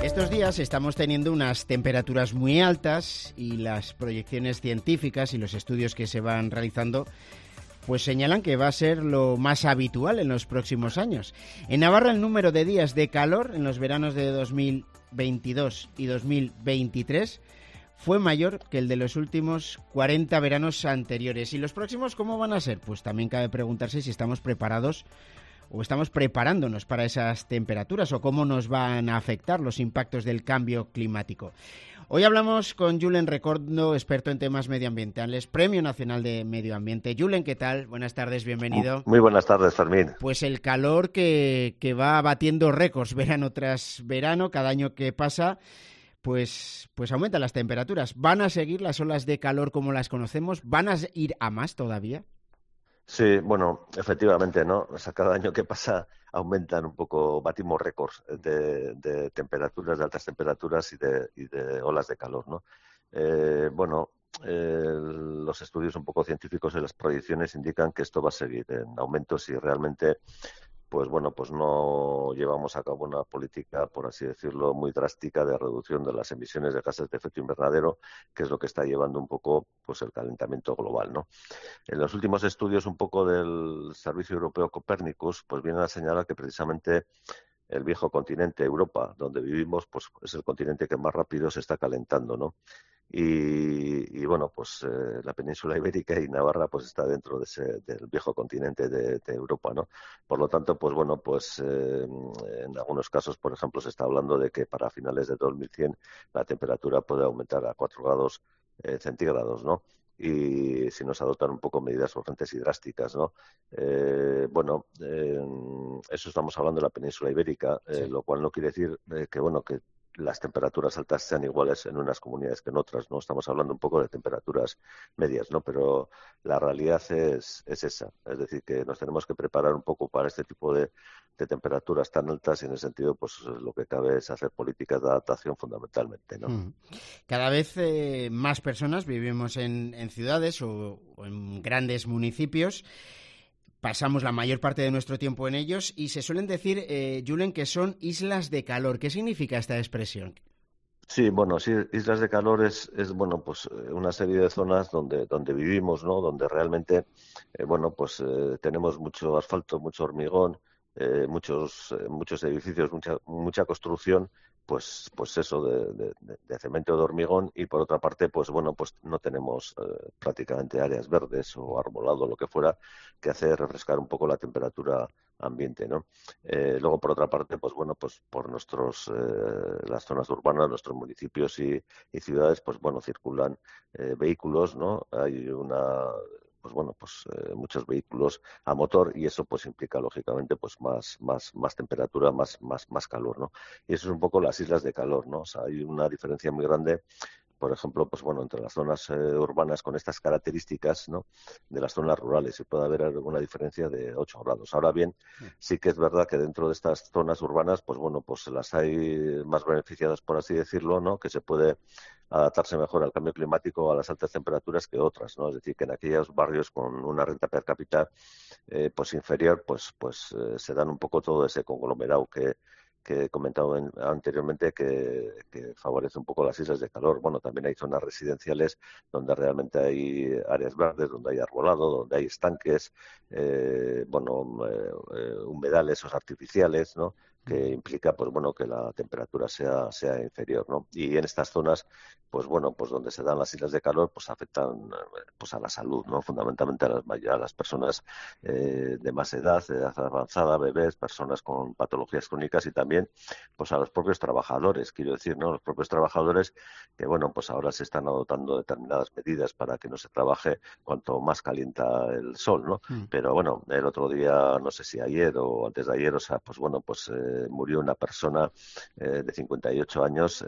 Estos días estamos teniendo unas temperaturas muy altas y las proyecciones científicas y los estudios que se van realizando pues señalan que va a ser lo más habitual en los próximos años. En Navarra el número de días de calor en los veranos de 2022 y 2023 fue mayor que el de los últimos 40 veranos anteriores. ¿Y los próximos cómo van a ser? Pues también cabe preguntarse si estamos preparados o estamos preparándonos para esas temperaturas o cómo nos van a afectar los impactos del cambio climático. Hoy hablamos con Julen Recordo, experto en temas medioambientales, Premio Nacional de Medio Ambiente. Julen, ¿qué tal? Buenas tardes, bienvenido. Muy buenas tardes, Fermín. Pues el calor que va batiendo récords verano tras verano, cada año que pasa, pues aumentan las temperaturas. ¿Van a seguir las olas de calor como las conocemos? ¿Van a ir a más todavía? Sí, bueno, efectivamente, ¿no? O sea, cada año que pasa aumentan un poco, batimos récords de temperaturas, de altas temperaturas y de olas de calor, ¿no? Los estudios un poco científicos y las proyecciones indican que esto va a seguir en aumento si realmente pues no llevamos a cabo una política, por así decirlo, muy drástica de reducción de las emisiones de gases de efecto invernadero, que es lo que está llevando un poco pues el calentamiento global, ¿no? En los últimos estudios un poco del Servicio Europeo Copernicus, pues vienen a señalar que precisamente el viejo continente, Europa, donde vivimos, pues es el continente que más rápido se está calentando, ¿no? Y la península ibérica y Navarra pues está dentro del viejo continente de Europa, ¿no? Por lo tanto, en algunos casos, por ejemplo, se está hablando de que para finales de 2100 la temperatura puede aumentar a 4 grados centígrados, ¿no? Y si nos adoptan un poco medidas urgentes y drásticas, ¿no? Eso estamos hablando de la península ibérica, Sí. Lo cual no quiere decir que las temperaturas altas sean iguales en unas comunidades que en otras, ¿no? Estamos hablando un poco de temperaturas medias, ¿no? Pero la realidad es esa, es decir, que nos tenemos que preparar un poco para este tipo de temperaturas tan altas y en ese sentido, pues lo que cabe es hacer políticas de adaptación fundamentalmente, ¿no? Cada vez más personas vivimos en ciudades o en grandes municipios. Pasamos la mayor parte de nuestro tiempo en ellos y se suelen decir, Julen, que son islas de calor. ¿Qué significa esta expresión? Sí, islas de calor es una serie de zonas donde vivimos, ¿no? Donde realmente, tenemos mucho asfalto, mucho hormigón, muchos edificios, mucha construcción, pues eso de cemento, de hormigón, y por otra parte, pues no tenemos prácticamente áreas verdes o arbolado, lo que fuera, que hace refrescar un poco la temperatura ambiente, ¿no? Luego, por otra parte, por las zonas urbanas, nuestros municipios y ciudades, circulan vehículos, ¿no? Hay muchos vehículos a motor y eso pues implica lógicamente pues más temperatura, más calor, ¿no? Y eso es un poco las islas de calor, ¿no? O sea, hay una diferencia muy grande, por ejemplo, entre las zonas urbanas con estas características, ¿no? De las zonas rurales, y puede haber alguna diferencia de 8 grados. Ahora bien, sí que es verdad que dentro de estas zonas urbanas, las hay más beneficiadas, por así decirlo, ¿no? Que se puede adaptarse mejor al cambio climático, a las altas temperaturas que otras, ¿no? Es decir, que en aquellos barrios con una renta per cápita inferior, se dan un poco todo ese conglomerado que he comentado anteriormente que favorece un poco las islas de calor. Bueno, también hay zonas residenciales donde realmente hay áreas verdes, donde hay arbolado, donde hay estanques, humedales o artificiales, ¿no? Que implica que la temperatura sea inferior, ¿no? Y en estas zonas donde se dan las islas de calor afectan a la salud, ¿no? Fundamentalmente a las personas de más edad avanzada, bebés, personas con patologías crónicas y también a los propios trabajadores, quiero decir, ¿no? Los propios trabajadores que ahora se están adoptando determinadas medidas para que no se trabaje cuanto más calienta el sol, ¿no? Pero el otro día, no sé si ayer o antes de ayer, murió una persona de 58 años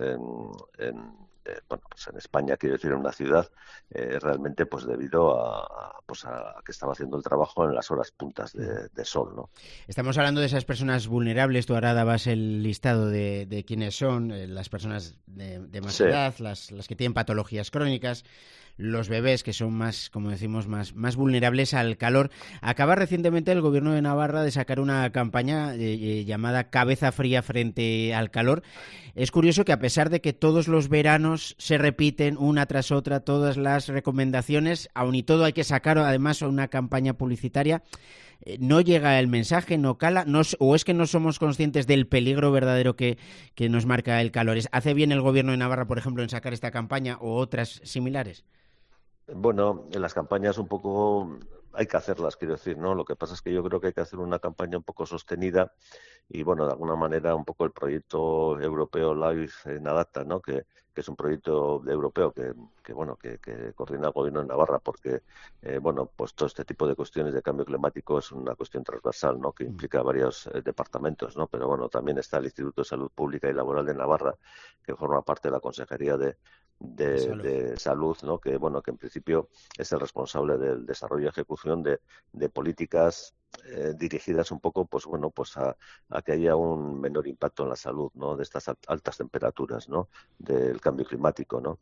en España, quiero decir, en una ciudad, realmente debido a que estaba haciendo el trabajo en las horas puntas de sol, ¿no? Estamos hablando de esas personas vulnerables. Tú ahora dabas el listado de quiénes son, las personas de más edad, las que tienen patologías crónicas, los bebés, que son más, como decimos, más vulnerables al calor. Acaba recientemente el Gobierno de Navarra de sacar una campaña llamada Cabeza Fría frente al calor. Es curioso que, a pesar de que todos los veranos se repiten una tras otra todas las recomendaciones, aun y todo hay que sacar además una campaña publicitaria, no llega el mensaje, no cala, o es que no somos conscientes del peligro verdadero que nos marca el calor. ¿Hace bien el Gobierno de Navarra, por ejemplo, en sacar esta campaña o otras similares? Bueno, en las campañas un poco hay que hacerlas, quiero decir, ¿no? Lo que pasa es que yo creo que hay que hacer una campaña un poco sostenida y, bueno, de alguna manera un poco el proyecto europeo Life en Adapta, ¿no? Que es un proyecto europeo que coordina el Gobierno de Navarra, porque, bueno, pues todo este tipo de cuestiones de cambio climático es una cuestión transversal, ¿no? Que implica varios departamentos, ¿no? Pero, bueno, también está el Instituto de Salud Pública y Laboral de Navarra, que forma parte de la Consejería de salud, ¿no? Que, bueno, que en principio es el responsable del desarrollo y ejecución de políticas dirigidas un poco, pues bueno, pues a que haya un menor impacto en la salud, ¿no? De estas altas temperaturas, ¿no? Del cambio climático, ¿no?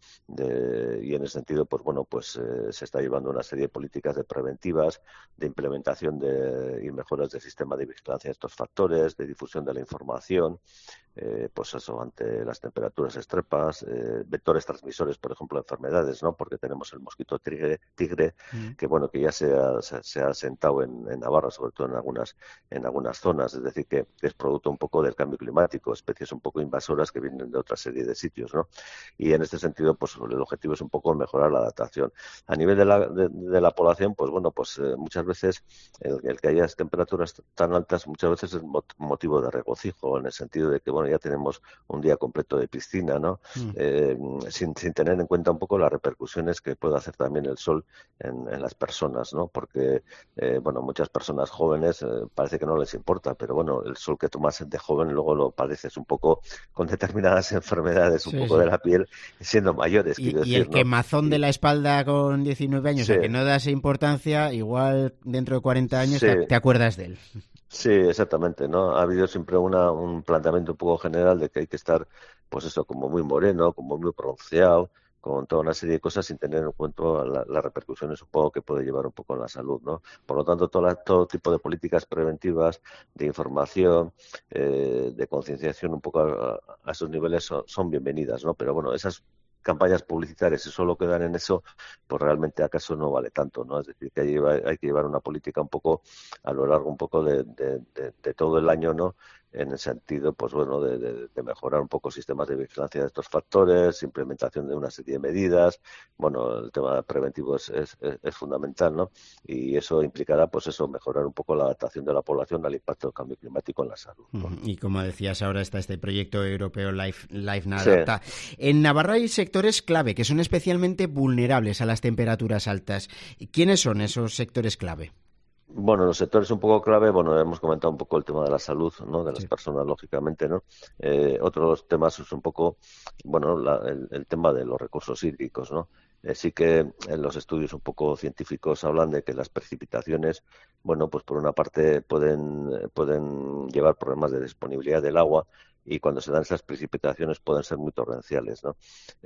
Y en ese sentido, pues bueno, pues se está llevando una serie de políticas de preventivas, de implementación y mejoras del sistema de vigilancia de estos factores, de difusión de la información, pues eso, ante las temperaturas extremas, vectores transmisores, por ejemplo, de enfermedades, ¿no? Porque tenemos el mosquito tigre que, bueno, que ya se ha asentado en Navarra, sobre todo en algunas zonas, es decir, que es producto un poco del cambio climático, especies un poco invasoras que vienen de otra serie de sitios, ¿no? Y en este sentido, pues el objetivo es un poco mejorar la adaptación. A nivel de la población, pues bueno, pues muchas veces el que haya temperaturas tan altas muchas veces es motivo de regocijo, en el sentido de que, bueno, ya tenemos un día completo de piscina, ¿no? Sin tener en cuenta un poco las repercusiones que puede hacer también el sol en las personas, ¿no? Porque, bueno, muchas personas jóvenes parece que no les importa, pero bueno, el sol que tomas de joven luego lo padeces un poco con determinadas enfermedades, un poco de la piel, siendo mayores, quiero Y decir, el ¿no? quemazón de la espalda con 19 años, Sí, a que no das importancia, igual dentro de 40 años sí, te acuerdas de él. sí, exactamente, ¿no? Ha habido siempre un planteamiento un poco general de que hay que estar, pues eso, como muy moreno, como muy pronunciado, con toda una serie de cosas sin tener en cuenta las repercusiones un poco que puede llevar un poco en la salud, ¿no? Por lo tanto, todo tipo de políticas preventivas, de información, de concienciación un poco a esos niveles son bienvenidas, ¿no? Pero bueno, esas campañas publicitarias, si solo quedan en eso, pues realmente acaso no vale tanto, ¿no? Es decir, que hay que llevar una política un poco a lo largo un poco de todo el año, ¿no? En el sentido, pues bueno, de mejorar un poco sistemas de vigilancia de estos factores, implementación de una serie de medidas. Bueno, el tema preventivo es fundamental, ¿no? Y eso implicará, pues eso, mejorar un poco la adaptación de la población al impacto del cambio climático en la salud, ¿no? Y como decías, ahora está este proyecto europeo Life Sí. Adapta. En Navarra hay sectores clave que son especialmente vulnerables a las temperaturas altas. ¿Quiénes son esos sectores clave? Bueno, los sectores un poco clave, bueno, hemos comentado un poco el tema de la salud, ¿no? De las Sí. personas, lógicamente, ¿no? Otros temas es un poco, bueno, el tema de los recursos hídricos, ¿no? Sí que en los estudios un poco científicos hablan de que las precipitaciones, bueno, pues por una parte pueden llevar problemas de disponibilidad del agua y cuando se dan esas precipitaciones pueden ser muy torrenciales, ¿no?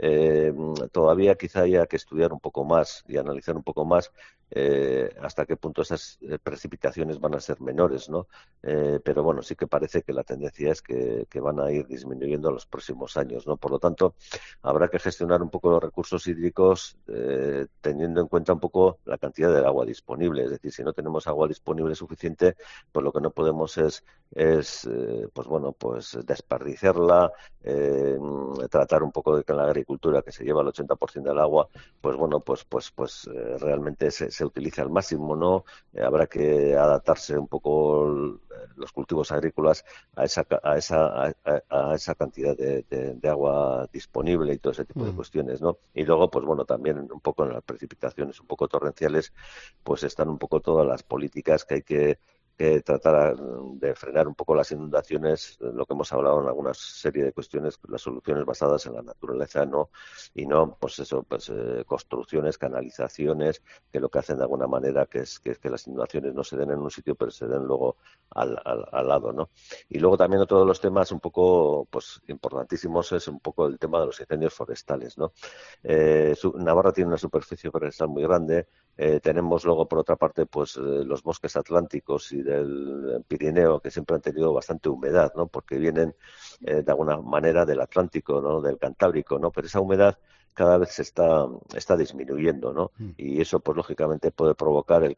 Todavía quizá haya que estudiar un poco más y analizar un poco más hasta qué punto esas precipitaciones van a ser menores, ¿no? Pero bueno, sí que parece que la tendencia es que van a ir disminuyendo en los próximos años, ¿no? Por lo tanto, habrá que gestionar un poco los recursos hídricos teniendo en cuenta un poco la cantidad de agua disponible. Es decir, si no tenemos agua disponible suficiente, pues lo que no podemos es pues bueno, pues desperdiciarla, tratar un poco de que en la agricultura, que se lleva el 80% del agua, pues bueno, pues realmente se utiliza al máximo, ¿no? Habrá que adaptarse un poco los cultivos agrícolas a esa cantidad de agua disponible y todo ese tipo de cuestiones, ¿no? Y luego, pues bueno, también un poco en las precipitaciones un poco torrenciales, pues están un poco todas las políticas que hay que que tratar de frenar un poco las inundaciones, lo que hemos hablado en alguna serie de cuestiones, las soluciones basadas en la naturaleza, no, y no, pues eso, pues construcciones, canalizaciones, que lo que hacen de alguna manera que es que las inundaciones no se den en un sitio, pero se den luego al lado, ¿no? Y luego también otro de los temas un poco, pues importantísimos es un poco el tema de los incendios forestales, ¿no? Navarra tiene una superficie forestal muy grande. Tenemos luego, por otra parte, pues los bosques atlánticos y del Pirineo, que siempre han tenido bastante humedad, ¿no? Porque vienen de alguna manera del Atlántico, ¿no? Del Cantábrico, ¿no? Pero esa humedad cada vez se está disminuyendo, ¿no? Y eso, pues lógicamente puede provocar el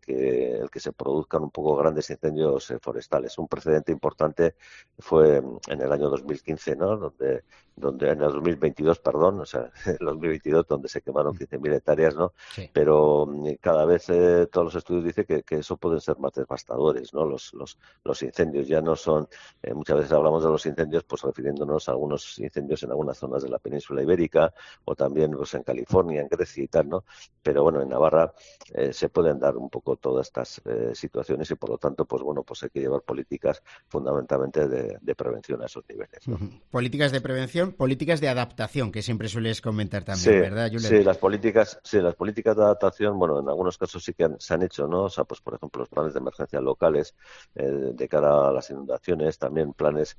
que se produzcan un poco grandes incendios forestales. Un precedente importante fue en el año 2015, ¿no? Donde en el 2022, perdón, o sea, en el 2022, donde se quemaron 15.000 hectáreas, ¿no? Sí. Pero cada vez todos los estudios dicen que eso pueden ser más devastadores, ¿no? Los incendios ya no son, muchas veces hablamos de los incendios, pues refiriéndonos a algunos incendios en algunas zonas de la península ibérica, o también pues en California, en Grecia y tal, ¿no? Pero bueno, en Navarra se pueden dar un poco todas estas situaciones y por lo tanto, pues bueno, pues hay que llevar políticas fundamentalmente de prevención a esos niveles, ¿no? Políticas de prevención, políticas de adaptación, que siempre sueles comentar también, sí, ¿verdad, Julen? Sí, las políticas de adaptación, bueno, en algunos casos sí que se han hecho, ¿no? O sea, pues por ejemplo, los planes de emergencia locales de cara a las inundaciones, también planes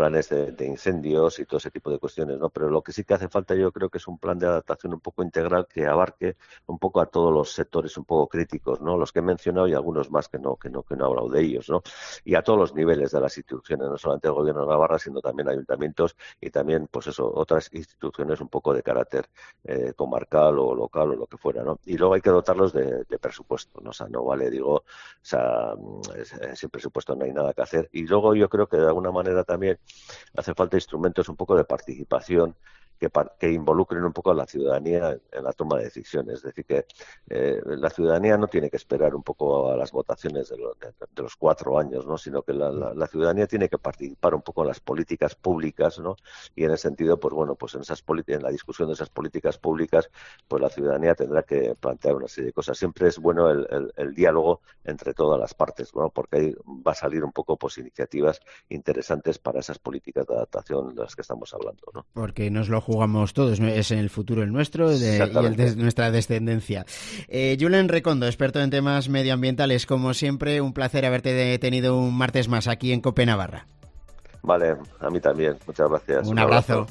de incendios y todo ese tipo de cuestiones, ¿no? Pero lo que sí que hace falta, yo creo que es un plan de adaptación un poco integral que abarque un poco a todos los sectores un poco críticos, ¿no? Los que he mencionado y algunos más que no he hablado de ellos, ¿no? Y a todos los niveles de las instituciones, no solamente el gobierno de Navarra, sino también ayuntamientos y también, pues eso, otras instituciones un poco de carácter comarcal o local o lo que fuera, ¿no? Y luego hay que dotarlos de presupuesto, ¿no? O sea, no vale, digo, o sea, sin presupuesto no hay nada que hacer. Y luego yo creo que de alguna manera también hace falta instrumentos un poco de participación que involucren un poco a la ciudadanía en la toma de decisiones. Es decir, que la ciudadanía no tiene que esperar un poco a las votaciones de los 4 años, ¿no? Sino que la ciudadanía tiene que participar un poco en las políticas públicas, ¿no? Y en ese sentido, pues bueno, pues en la discusión de esas políticas públicas, pues la ciudadanía tendrá que plantear una serie de cosas. Siempre es bueno el diálogo entre todas las partes, ¿no? Porque ahí va a salir un poco pues iniciativas interesantes para esas políticas de adaptación de las que estamos hablando, ¿no? Porque nos lo jugamos todos, es en el futuro el nuestro y el de nuestra descendencia. Julen Recondo, experto en temas medioambientales, como siempre, un placer haberte tenido un martes más aquí en COPE Navarra. Vale, a mí también, muchas gracias. Un abrazo.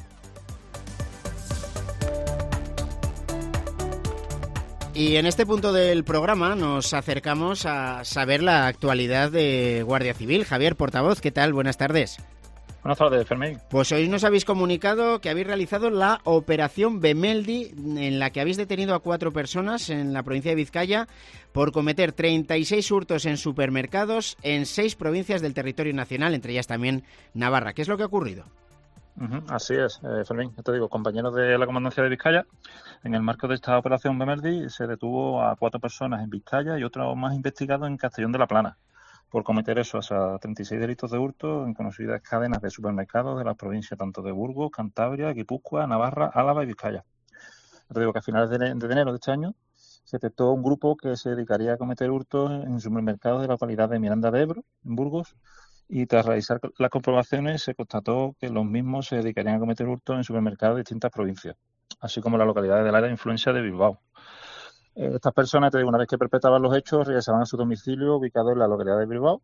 Y en este punto del programa nos acercamos a saber la actualidad de Guardia Civil. Javier, portavoz, ¿qué tal? Buenas tardes. Buenas tardes, Fermín. Pues hoy nos habéis comunicado que habéis realizado la operación Bemeldi, en la que habéis detenido a 4 personas en la provincia de Vizcaya por cometer 36 hurtos en supermercados en 6 provincias del territorio nacional, entre ellas también Navarra. ¿Qué es lo que ha ocurrido? Así es, Fermín. Ya te digo, compañeros de la Comandancia de Vizcaya, en el marco de esta operación Bemeldi se detuvo a 4 personas en Vizcaya y otro más investigado en Castellón de la Plana, por cometer eso, o sea, 36 delitos de hurto en conocidas cadenas de supermercados de las provincias tanto de Burgos, Cantabria, Guipúzcoa, Navarra, Álava y Vizcaya. Te digo que a finales de enero de este año se detectó un grupo que se dedicaría a cometer hurtos en supermercados de la localidad de Miranda de Ebro, en Burgos, y tras realizar las comprobaciones se constató que los mismos se dedicarían a cometer hurtos en supermercados de distintas provincias, así como las localidades del área de influencia de Bilbao. Estas personas, te digo, una vez que perpetraban los hechos, regresaban a su domicilio ubicado en la localidad de Bilbao.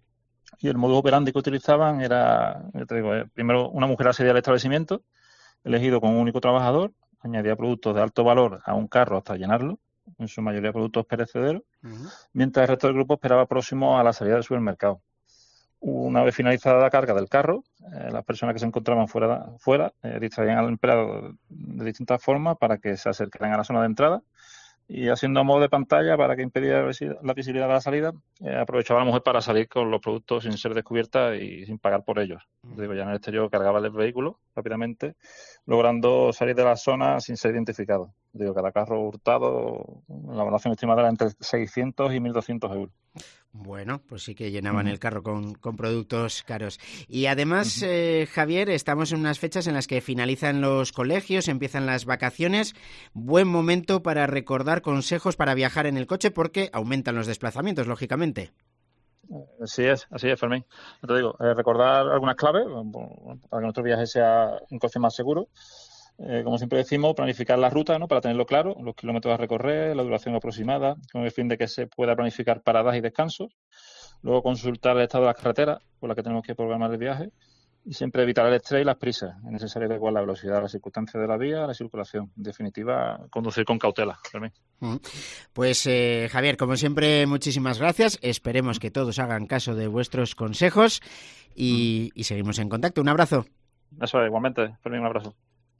Y el modus operandi que utilizaban era, te digo, primero una mujer accedía al establecimiento, elegido con un único trabajador, añadía productos de alto valor a un carro hasta llenarlo, en su mayoría productos perecederos, mientras el resto del grupo esperaba próximo a la salida del supermercado. Una vez finalizada la carga del carro, las personas que se encontraban fuera distraían al empleado de distintas formas para que se acercaran a la zona de entrada. Y haciendo a modo de pantalla para que impidiera la visibilidad de la salida, aprovechaba a la mujer para salir con los productos sin ser descubierta y sin pagar por ellos. Digo, ya en el exterior cargaba el vehículo rápidamente, logrando salir de la zona sin ser identificado. Digo, cada carro hurtado, la valoración estimada era entre 600 y 1.200 euros. Bueno, pues sí que llenaban el carro con productos caros. Y además, Javier, estamos en unas fechas en las que finalizan los colegios, empiezan las vacaciones. Buen momento para recordar consejos para viajar en el coche porque aumentan los desplazamientos, lógicamente. Así es, Fermín. Te digo, recordar algunas claves para que nuestro viaje sea un coste más seguro. Como siempre decimos, planificar la ruta, ¿no? Para tenerlo claro, los kilómetros a recorrer, la duración aproximada, con el fin de que se pueda planificar paradas y descansos. Luego consultar el estado de las carreteras por las que tenemos que programar el viaje. Y siempre evitar el estrés y las prisas. Es necesario adecuar la velocidad, las circunstancias de la vía, la circulación. En definitiva, conducir con cautela. Fermín. Pues Javier, como siempre, muchísimas gracias. Esperemos que todos hagan caso de vuestros consejos y seguimos en contacto. Un abrazo. Eso es, igualmente. Fermín, un abrazo.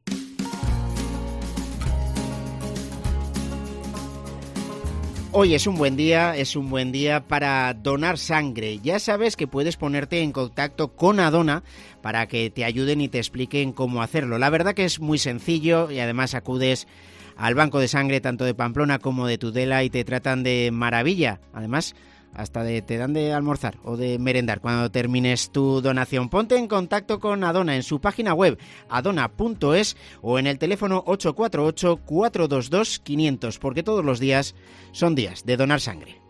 Hoy es un buen día para donar sangre. Ya sabes que puedes ponerte en contacto con Adona para que te ayuden y te expliquen cómo hacerlo. La verdad que es muy sencillo y además acudes al banco de sangre tanto de Pamplona como de Tudela y te tratan de maravilla. Además, hasta te dan de almorzar o de merendar cuando termines tu donación. Ponte en contacto con Adona en su página web adona.es o en el teléfono 848-422-500, porque todos los días son días de donar sangre.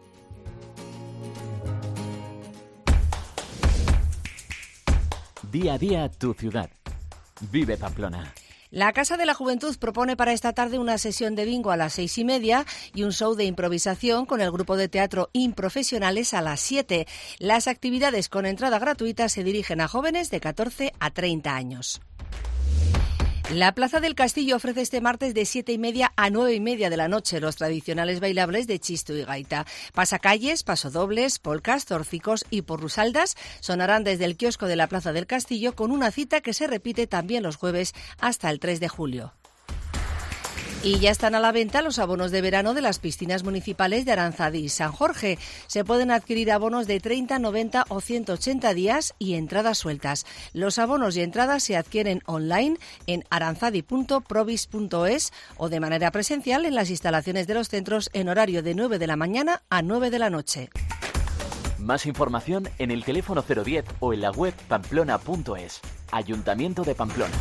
Día a día tu ciudad. Vive Pamplona. La Casa de la Juventud propone para esta tarde una sesión de bingo a las 6:30 y un show de improvisación con el grupo de teatro Improfesionales a las 7. Las actividades con entrada gratuita se dirigen a jóvenes de 14 a 30 años. La Plaza del Castillo ofrece este martes de 7:30 a 9:30 de la noche los tradicionales bailables de chisto y gaita. Pasacalles, pasodobles, polcas, torcicos y porrusaldas sonarán desde el kiosco de la Plaza del Castillo con una cita que se repite también los jueves hasta el 3 de julio. Y ya están a la venta los abonos de verano de las piscinas municipales de Aranzadi y San Jorge. Se pueden adquirir abonos de 30, 90 o 180 días y entradas sueltas. Los abonos y entradas se adquieren online en aranzadi.provis.es o de manera presencial en las instalaciones de los centros en horario de 9 de la mañana a 9 de la noche. Más información en el teléfono 010 o en la web pamplona.es. Ayuntamiento de Pamplona.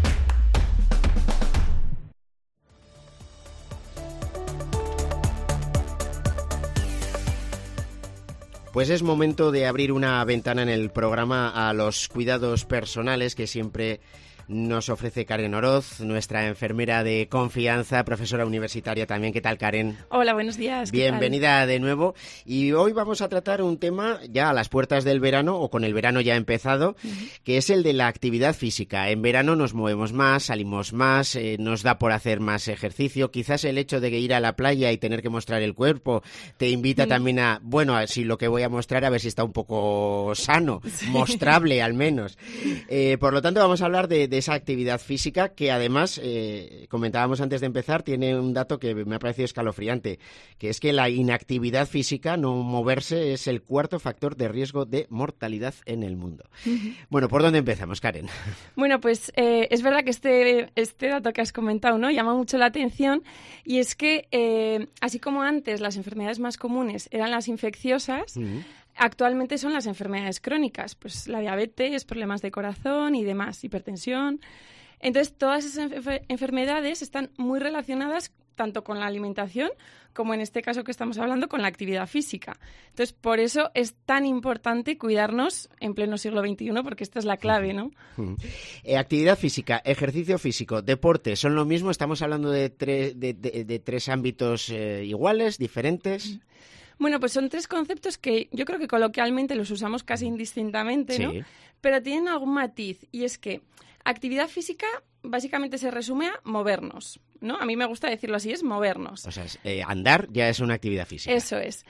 Pues es momento de abrir una ventana en el programa a los cuidados personales que siempre nos ofrece Karen Oroz, nuestra enfermera de confianza, profesora universitaria también. ¿Qué tal, Karen? Hola, buenos días. Bienvenida de nuevo. Y hoy vamos a tratar un tema ya a las puertas del verano, o con el verano ya empezado, que es el de la actividad física. En verano nos movemos más, salimos más, nos da por hacer más ejercicio. Quizás el hecho de ir a la playa y tener que mostrar el cuerpo te invita también a, bueno, si lo que voy a mostrar, a ver si está un poco sano, mostrable al menos. Por lo tanto, vamos a hablar de esa actividad física que además, comentábamos antes de empezar, tiene un dato que me ha parecido escalofriante, que es que la inactividad física, no moverse, es el cuarto factor de riesgo de mortalidad en el mundo. Bueno, ¿por dónde empezamos, Karen? Bueno, pues es verdad que este dato que has comentado, ¿no?, llama mucho la atención, y es que así como antes las enfermedades más comunes eran las infecciosas, actualmente son las enfermedades crónicas, pues la diabetes, problemas de corazón y demás, hipertensión. Entonces, todas esas enfermedades están muy relacionadas tanto con la alimentación como en este caso que estamos hablando con la actividad física. Entonces, por eso es tan importante cuidarnos en pleno siglo XXI, porque esta es la clave, ¿no? Actividad física, ejercicio físico, deporte, ¿son lo mismo? ¿Estamos hablando de tres ámbitos iguales, diferentes? Bueno, pues son tres conceptos que yo creo que coloquialmente los usamos casi indistintamente, ¿no? Sí. Pero tienen algún matiz, y es que actividad física básicamente se resume a movernos, ¿no? A mí me gusta decirlo así, es movernos. O sea, andar ya es una actividad física. Eso es.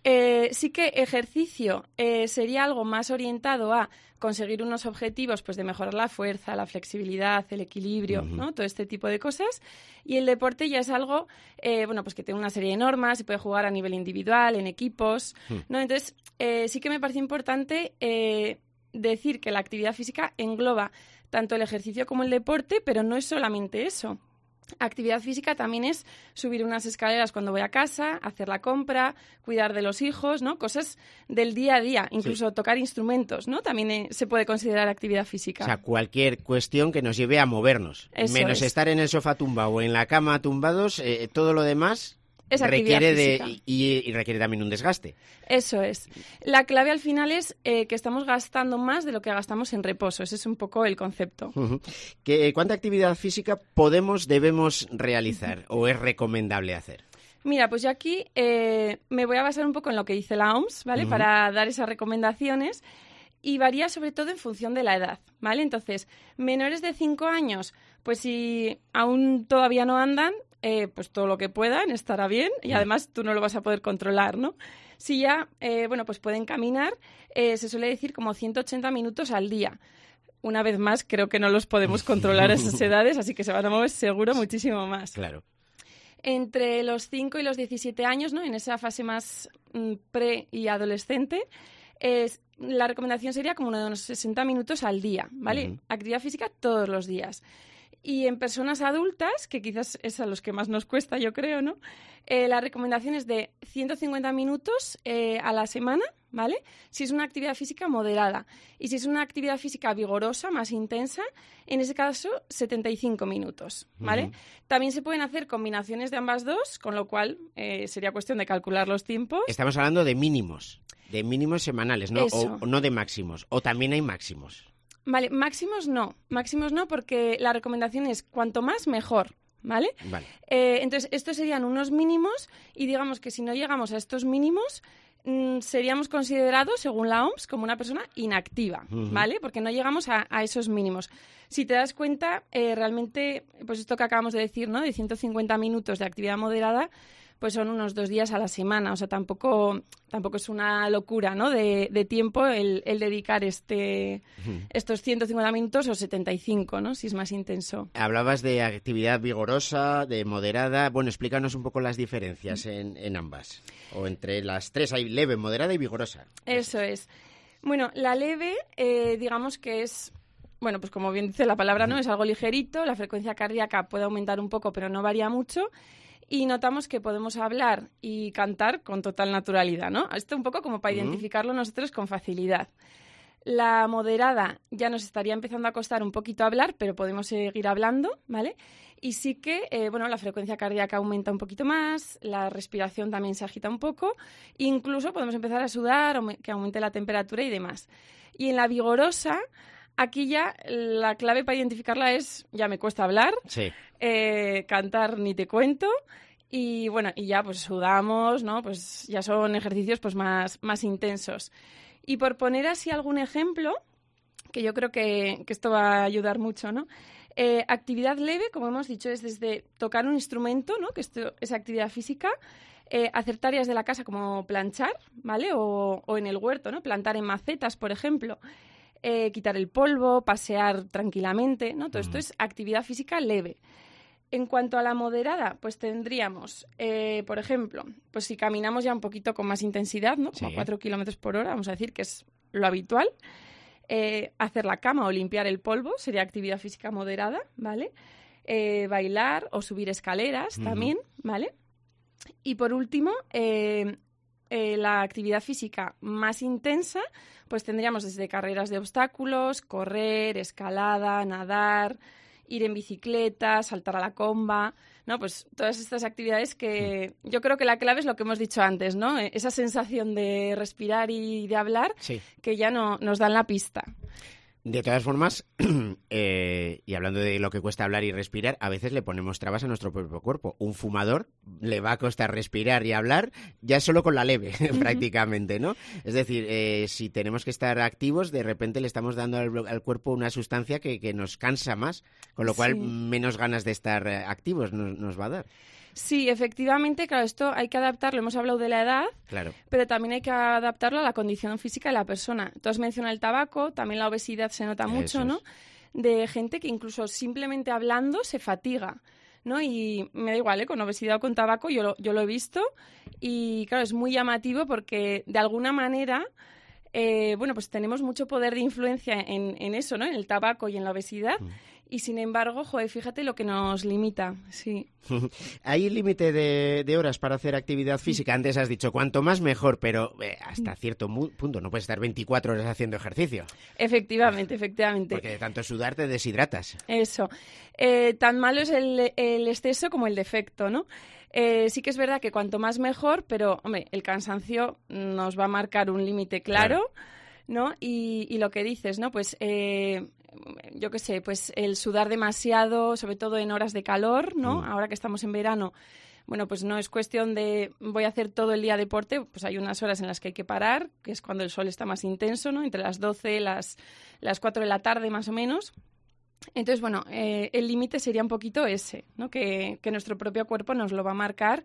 Sí que ejercicio sería algo más orientado a conseguir unos objetivos, pues de mejorar la fuerza, la flexibilidad, el equilibrio, ¿no? Todo este tipo de cosas. Y el deporte ya es algo, bueno, pues que tiene una serie de normas, se puede jugar a nivel individual, en equipos, ¿no? Entonces, sí que me parece importante decir que la actividad física engloba tanto el ejercicio como el deporte, pero no es solamente eso. Actividad física también es subir unas escaleras cuando voy a casa, hacer la compra, cuidar de los hijos, ¿no? Cosas del día a día, incluso tocar instrumentos, ¿no? También se puede considerar actividad física. O sea, cualquier cuestión que nos lleve a movernos. Eso menos es. Estar en el sofá tumbado o en la cama tumbados, todo lo demás es actividad física. Y requiere también un desgaste. Eso es. La clave al final es que estamos gastando más de lo que gastamos en reposo. Ese es un poco el concepto. Uh-huh. ¿Cuánta actividad física debemos realizar o es recomendable hacer? Mira, pues yo aquí me voy a basar un poco en lo que dice la OMS, ¿vale? Uh-huh. Para dar esas recomendaciones. Y varía sobre todo en función de la edad, ¿vale? Entonces, menores de 5 años, pues si aún todavía no andan, pues todo lo que puedan estará bien y además tú no lo vas a poder controlar, ¿no? Si ya, pues pueden caminar, se suele decir como 180 minutos al día. Una vez más, creo que no los podemos controlar a esas edades, así que se van a mover seguro muchísimo más. Claro. Entre los 5 y los 17 años, ¿no? En esa fase más pre y adolescente, la recomendación sería como unos 60 minutos al día, ¿vale? Uh-huh. Actividad física todos los días. Y en personas adultas, que quizás es a los que más nos cuesta, yo creo, ¿no? La recomendación es de 150 minutos a la semana, ¿vale? Si es una actividad física moderada. Y si es una actividad física vigorosa, más intensa, en ese caso 75 minutos, ¿vale? Uh-huh. También se pueden hacer combinaciones de ambas dos, con lo cual sería cuestión de calcular los tiempos. Estamos hablando de mínimos semanales, ¿no? O no de máximos. O también hay máximos. Vale, máximos no porque la recomendación es cuanto más mejor, ¿vale? Vale. Entonces, estos serían unos mínimos y digamos que si no llegamos a estos mínimos seríamos considerados, según la OMS, como una persona inactiva, uh-huh. ¿vale? Porque no llegamos a esos mínimos. Si te das cuenta, realmente, pues esto que acabamos de decir, ¿no? De 150 minutos de actividad moderada, pues son unos 2 días a la semana. O sea, tampoco es una locura, ¿no? De tiempo el dedicar estos 150 minutos o 75, ¿no? Si es más intenso. Hablabas de actividad vigorosa, de moderada. Bueno, explícanos un poco las diferencias en ambas. O entre las tres hay leve, moderada y vigorosa. Eso es. Bueno, la leve, digamos que es... Bueno, pues como bien dice la palabra, ¿no? Es algo ligerito. La frecuencia cardíaca puede aumentar un poco, pero no varía mucho. Y notamos que podemos hablar y cantar con total naturalidad, ¿no? Esto un poco como para identificarlo nosotros con facilidad. La moderada ya nos estaría empezando a costar un poquito hablar, pero podemos seguir hablando, ¿vale? Y sí que, la frecuencia cardíaca aumenta un poquito más, la respiración también se agita un poco, incluso podemos empezar a sudar, que aumente la temperatura y demás. Y en la vigorosa... Aquí ya la clave para identificarla es, ya me cuesta hablar, sí. Cantar ni te cuento, y bueno, y ya pues sudamos, ¿no? Pues ya son ejercicios pues más intensos. Y por poner así algún ejemplo, que yo creo que esto va a ayudar mucho, ¿no? Actividad leve, como hemos dicho, es desde tocar un instrumento, ¿no? Que esto es actividad física, hacer tareas de la casa como planchar, ¿vale? O en el huerto, ¿no? Plantar en macetas, por ejemplo. Quitar el polvo, pasear tranquilamente, ¿no? Todo esto es actividad física leve. En cuanto a la moderada, pues tendríamos, por ejemplo, pues si caminamos ya un poquito con más intensidad, ¿no? Como 4 kilómetros por hora, vamos a decir que es lo habitual. Hacer la cama o limpiar el polvo sería actividad física moderada, ¿vale? Bailar o subir escaleras también, ¿vale? Y por último, la actividad física más intensa, pues tendríamos desde carreras de obstáculos, correr, escalada, nadar, ir en bicicleta, saltar a la comba, ¿no? Pues todas estas actividades que yo creo que la clave es lo que hemos dicho antes, ¿no? Esa sensación de respirar y de hablar que ya nos dan la pista. De todas formas, y hablando de lo que cuesta hablar y respirar, a veces le ponemos trabas a nuestro propio cuerpo. Un fumador le va a costar respirar y hablar ya solo con la leve, prácticamente, ¿no? Es decir, si tenemos que estar activos, de repente le estamos dando al cuerpo una sustancia que nos cansa más, con lo cual menos ganas de estar activos nos va a dar. Sí, efectivamente, claro, esto hay que adaptarlo. Hemos hablado de la edad, claro, pero también hay que adaptarlo a la condición física de la persona. Tú has mencionado el tabaco, también la obesidad se nota mucho, ¿no? De gente que incluso simplemente hablando se fatiga, ¿no? Y me da igual, con obesidad o con tabaco, yo lo he visto. Y claro, es muy llamativo porque de alguna manera... pues tenemos mucho poder de influencia en eso, ¿no? En el tabaco y en la obesidad. Y sin embargo, fíjate lo que nos limita, sí. ¿Hay límite de horas para hacer actividad física? Antes has dicho cuanto más mejor, pero hasta cierto punto no puedes estar 24 horas haciendo ejercicio. Efectivamente. Porque de tanto sudar te deshidratas. Eso. Tan malo es el exceso como el defecto, ¿no? Sí que es verdad que cuanto más mejor, pero, hombre, el cansancio nos va a marcar un límite claro, ¿no? Y lo que dices, ¿no? Pues, yo qué sé, pues el sudar demasiado, sobre todo en horas de calor, ¿no? Ahora que estamos en verano, bueno, pues no es cuestión de voy a hacer todo el día deporte, pues hay unas horas en las que hay que parar, que es cuando el sol está más intenso, ¿no? Entre las 12 y las 4 de la tarde más o menos. Entonces, bueno, el límite sería un poquito ese, ¿no? Que nuestro propio cuerpo nos lo va a marcar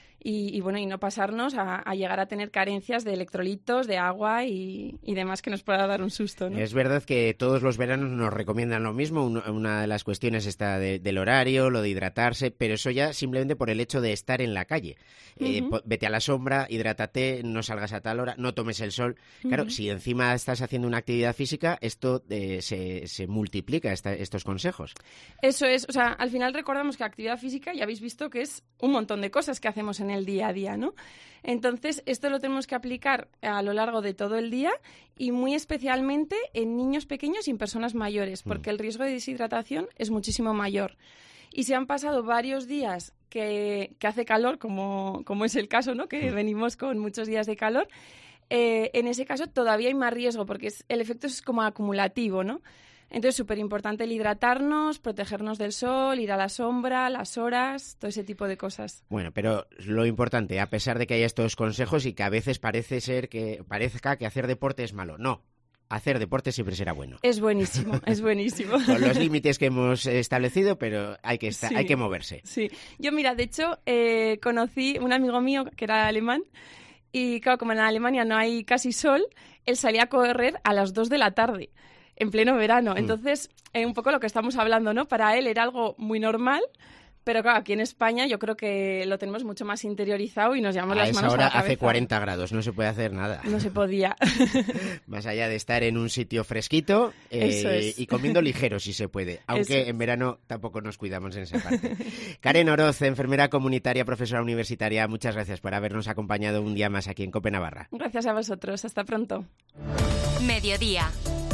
y bueno, y no pasarnos a llegar a tener carencias de electrolitos, de agua y demás que nos pueda dar un susto, ¿no? Es verdad que todos los veranos nos recomiendan lo mismo. Una de las cuestiones está del horario, lo de hidratarse, pero eso ya simplemente por el hecho de estar en la calle. Vete a la sombra, hidrátate, no salgas a tal hora, no tomes el sol. Claro, si encima estás haciendo una actividad física, esto se multiplica, estos consejos. Eso es, o sea, al final recordamos que actividad física ya habéis visto que es un montón de cosas que hacemos en el día a día, ¿no? Entonces, esto lo tenemos que aplicar a lo largo de todo el día y muy especialmente en niños pequeños y en personas mayores, porque el riesgo de deshidratación es muchísimo mayor. Y si han pasado varios días que hace calor, como es el caso, ¿no? Que venimos con muchos días de calor, en ese caso todavía hay más riesgo, porque el efecto es como acumulativo, ¿no? Entonces, súper importante el hidratarnos, protegernos del sol, ir a la sombra, las horas, todo ese tipo de cosas. Bueno, pero lo importante, a pesar de que haya estos consejos y que a veces parezca que hacer deporte es malo, no. Hacer deporte siempre será bueno. Es buenísimo, es buenísimo. Con los límites que hemos establecido, pero hay que moverse. Sí, yo mira, de hecho, conocí un amigo mío que era alemán y claro, como en Alemania no hay casi sol, él salía a correr a las 2 de la tarde. En pleno verano. Entonces, un poco lo que estamos hablando, ¿no? Para él era algo muy normal, pero claro, aquí en España yo creo que lo tenemos mucho más interiorizado y nos llevamos las manos a la cabeza. Hace 40 grados, no se puede hacer nada. No se podía. Más allá de estar en un sitio fresquito y comiendo ligero, si se puede. Aunque en verano tampoco nos cuidamos en esa parte. Karen Oroz, enfermera comunitaria, profesora universitaria, muchas gracias por habernos acompañado un día más aquí en COPE Navarra. Gracias a vosotros. Hasta pronto. Mediodía.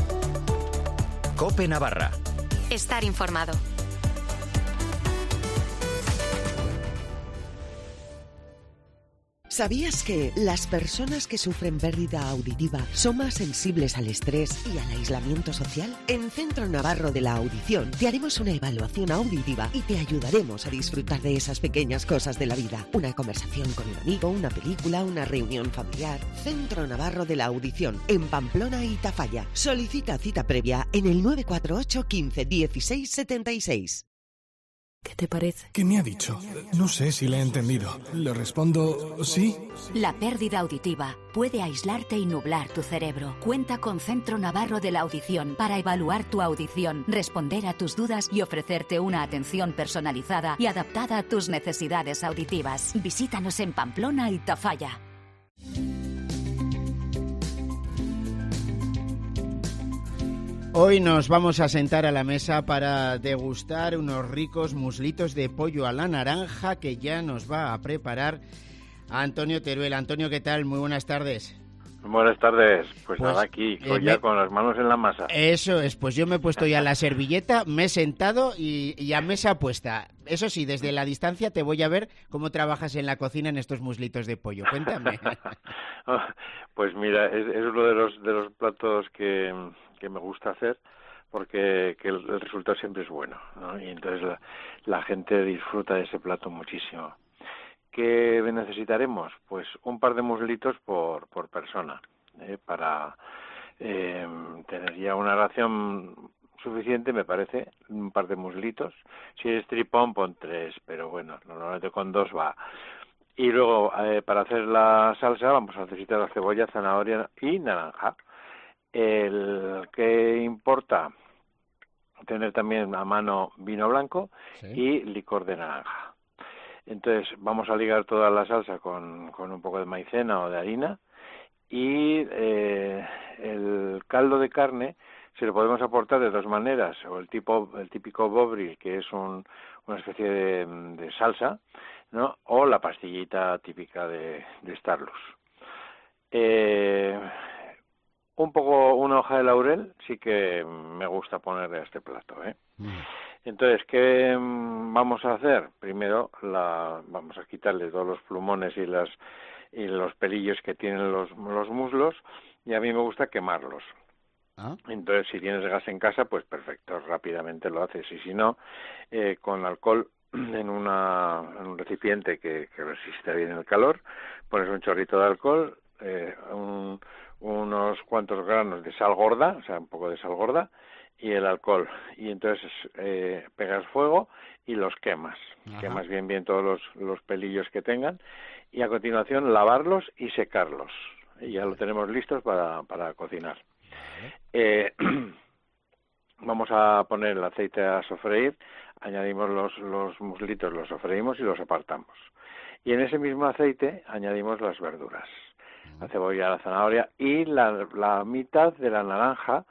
COPE Navarra. Estar informado. ¿Sabías que las personas que sufren pérdida auditiva son más sensibles al estrés y al aislamiento social? En Centro Navarro de la Audición te haremos una evaluación auditiva y te ayudaremos a disfrutar de esas pequeñas cosas de la vida. Una conversación con un amigo, una película, una reunión familiar. Centro Navarro de la Audición, en Pamplona y Tafalla. Solicita cita previa en el 948 15 16 76. ¿Qué te parece? ¿Qué me ha dicho? No sé si le he entendido. ¿Le respondo sí? La pérdida auditiva puede aislarte y nublar tu cerebro. Cuenta con Centro Navarro de la Audición para evaluar tu audición, responder a tus dudas y ofrecerte una atención personalizada y adaptada a tus necesidades auditivas. Visítanos en Pamplona y Tafalla. Hoy nos vamos a sentar a la mesa para degustar unos ricos muslitos de pollo a la naranja que ya nos va a preparar Antonio Teruel. Antonio, ¿qué tal? Muy buenas tardes. Buenas tardes. Pues nada, aquí, ya con las manos en la masa. Eso es, pues yo me he puesto ya la servilleta, me he sentado y a mesa puesta. Eso sí, desde la distancia te voy a ver cómo trabajas en la cocina en estos muslitos de pollo. Cuéntame. Pues mira, es uno de los platos que me gusta hacer porque el resultado siempre es bueno, ¿no? Y entonces la gente disfruta de ese plato muchísimo. ¿Qué necesitaremos? Pues un par de muslitos por persona, para tener ya una ración suficiente, me parece, un par de muslitos. Si es tripón, pon 3, pero bueno, normalmente con 2 va. Y luego, para hacer la salsa, vamos a necesitar la cebolla, zanahoria y naranja. El que importa tener también a mano vino blanco, ¿sí?, y licor de naranja. Entonces vamos a ligar toda la salsa con un poco de maicena o de harina y el caldo de carne se lo podemos aportar de dos maneras, o el típico bovril, que es una especie de salsa, ¿no?, o la pastillita típica de Starlus. Un poco una hoja de laurel sí que me gusta ponerle a este plato, Entonces, ¿qué vamos a hacer? Primero vamos a quitarle todos los plumones y los pelillos que tienen los muslos, y a mí me gusta quemarlos. Entonces, si tienes gas en casa, pues perfecto, rápidamente lo haces. Y si no, con alcohol en un recipiente que resista bien el calor, pones un chorrito de alcohol, unos cuantos granos de sal gorda, o sea, un poco de sal gorda, y el alcohol. Y entonces pegas fuego y los quemas. Ajá. Quemas bien todos los pelillos que tengan, y a continuación lavarlos y secarlos. Y ya lo tenemos listos para cocinar. Vamos a poner el aceite a sofreír, añadimos los muslitos, los sofreímos y los apartamos. Y en ese mismo aceite añadimos las verduras, la cebolla, la zanahoria y la mitad de la naranja.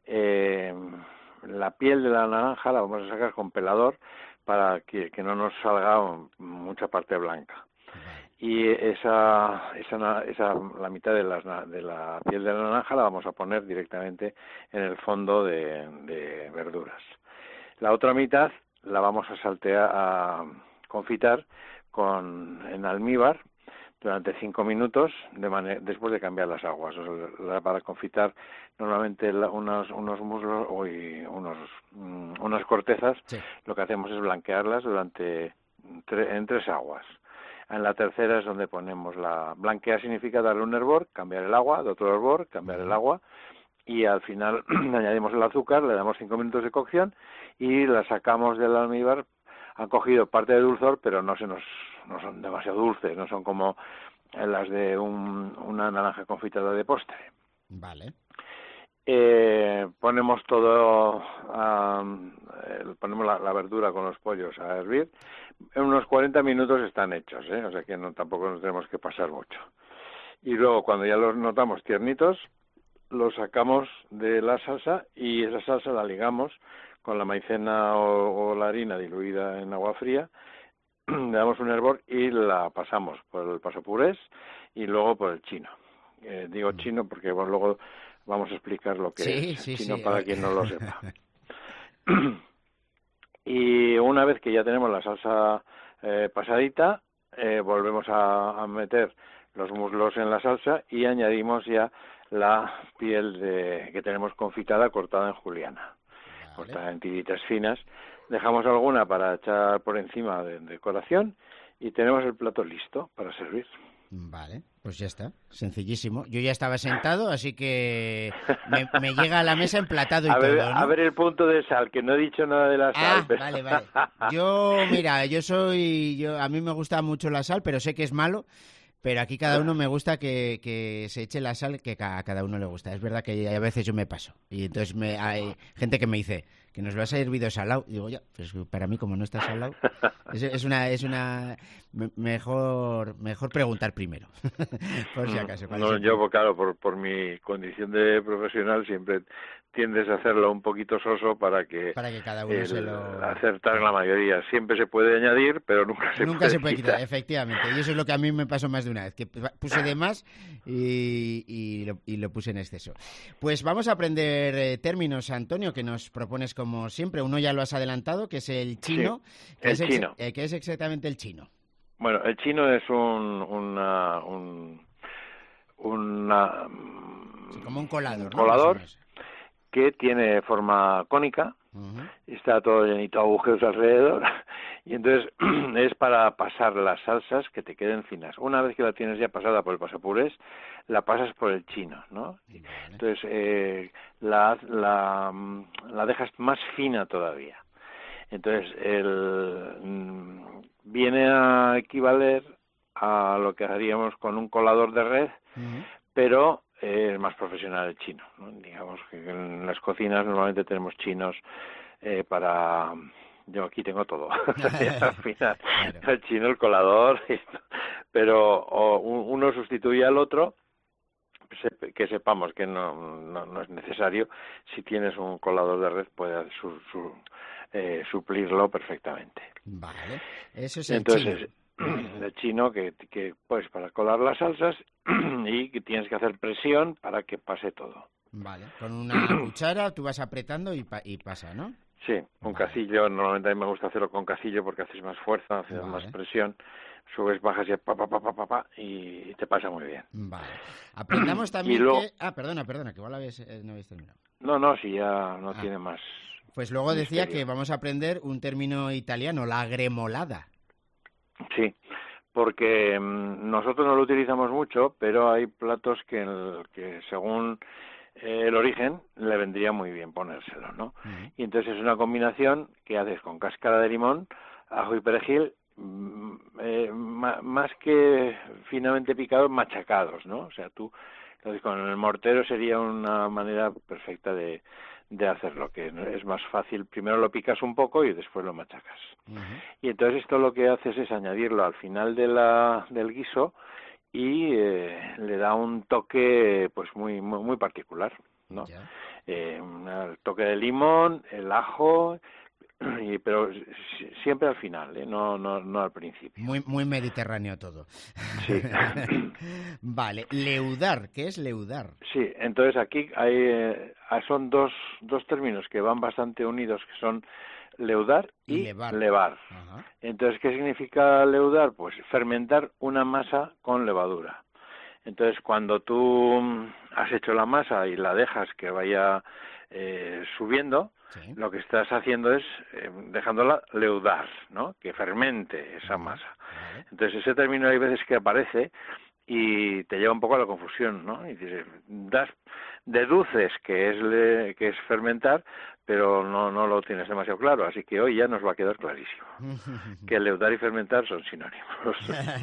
La piel de la naranja la vamos a sacar con pelador para que no nos salga mucha parte blanca. Y la mitad de la piel de la naranja la vamos a poner directamente en el fondo de verduras. La otra mitad la vamos a confitar en almíbar durante 5 minutos después de cambiar las aguas. O sea, para confitar normalmente unos muslos unas cortezas, sí. Lo que hacemos es blanquearlas en 3 aguas. En la tercera es donde ponemos blanquear significa darle un hervor, cambiar el agua, de otro hervor, cambiar el agua, y al final añadimos el azúcar, le damos 5 minutos de cocción y la sacamos del almíbar. Han cogido parte de dulzor, pero no son demasiado dulces, no son como las de una naranja confitada de postre. Vale. Ponemos todo, ponemos la verdura con los pollos a hervir. En unos 40 minutos están hechos, o sea que tampoco nos tenemos que pasar mucho. Y luego, cuando ya los notamos tiernitos, los sacamos de la salsa y esa salsa la ligamos con la maicena o la harina diluida en agua fría, le damos un hervor y la pasamos por el pasapurés y luego por el chino. Digo chino porque luego vamos a explicar lo que es chino para quien no lo sepa. Y una vez que ya tenemos la salsa pasadita, volvemos a meter los muslos en la salsa y añadimos ya la piel que tenemos confitada cortada en juliana. Cortada en tiritas finas, dejamos alguna para echar por encima de decoración y tenemos el plato listo para servir. Vale, pues ya está, sencillísimo. Yo ya estaba sentado, así que me llega a la mesa emplatado y todo, ¿no? A ver el punto de sal, que no he dicho nada de la sal. Pero... Vale. A mí me gusta mucho la sal, pero sé que es malo. Pero aquí cada uno me gusta que se eche la sal que a cada uno le gusta. Es verdad que a veces yo me paso. Y entonces hay gente que me dice que nos lo has hervido salado. Y digo, ya, pues para mí como no está salado, es una mejor preguntar primero. Por si acaso. No, yo, claro, por mi condición de profesional siempre tiendes a hacerlo un poquito soso para que cada uno se lo... acertar la mayoría. Siempre se puede añadir, pero nunca se puede quitar. Efectivamente. Y eso es lo que a mí me pasó más de una vez, que puse de más y lo puse en exceso. Pues vamos a aprender términos, Antonio, que nos propones como siempre. Uno ya lo has adelantado, que es el chino. Sí, chino. ¿Qué es exactamente el chino? Bueno, el chino es como un colador, ¿no? Colador que tiene forma cónica, está todo llenito de agujeros alrededor, y entonces es para pasar las salsas que te queden finas. Una vez que la tienes ya pasada por el pasapurés, la pasas por el chino, ¿no? Vale. Entonces la dejas más fina todavía. Entonces viene a equivaler a lo que haríamos con un colador de red, pero es más profesional el chino, ¿no? Digamos que en las cocinas normalmente tenemos chinos para... Yo aquí tengo todo. Al final, el chino, el colador, pero uno sustituye al otro, que sepamos que no es necesario. Si tienes un colador de red, puedes suplirlo perfectamente. Vale, eso es el Entonces, chino. El chino que pues para colar las salsas y que tienes que hacer presión para que pase todo. Vale, con una cuchara tú vas apretando y pasa, ¿no? Sí, un cacillo, normalmente a mí me gusta hacerlo con cacillo porque haces más fuerza, haces más presión, subes, bajas y te pasa muy bien. Vale. Aprendamos también luego... que... perdona, que igual no habéis terminado. No, si ya no tiene más. Pues luego decía que vamos a aprender un término italiano, la gremolada. Sí, porque nosotros no lo utilizamos mucho, pero hay platos que según el origen le vendría muy bien ponérselo, ¿no? Y entonces es una combinación que haces con cáscara de limón, ajo y perejil, más que finamente picados, machacados, ¿no? O sea, entonces con el mortero sería una manera perfecta de hacerlo, que es más fácil, primero lo picas un poco y después lo machacas. Y entonces esto lo que haces es añadirlo al final del guiso y le da un toque pues muy muy particular, ¿no? El toque de limón, el ajo, pero siempre al final, no al principio. Muy mediterráneo todo. Sí. Vale, leudar, ¿qué es leudar? Sí, entonces aquí son dos términos que van bastante unidos, que son leudar y levar. Entonces, ¿qué significa leudar? Pues fermentar una masa con levadura. Entonces, cuando tú has hecho la masa y la dejas que vaya subiendo, lo que estás haciendo es dejándola leudar, ¿no? Que fermente esa masa. Entonces, ese término hay veces que aparece y te lleva un poco a la confusión, ¿no? Y dices, deduces que es fermentar, pero no lo tienes demasiado claro, así que hoy ya nos va a quedar clarísimo que leudar y fermentar son sinónimos.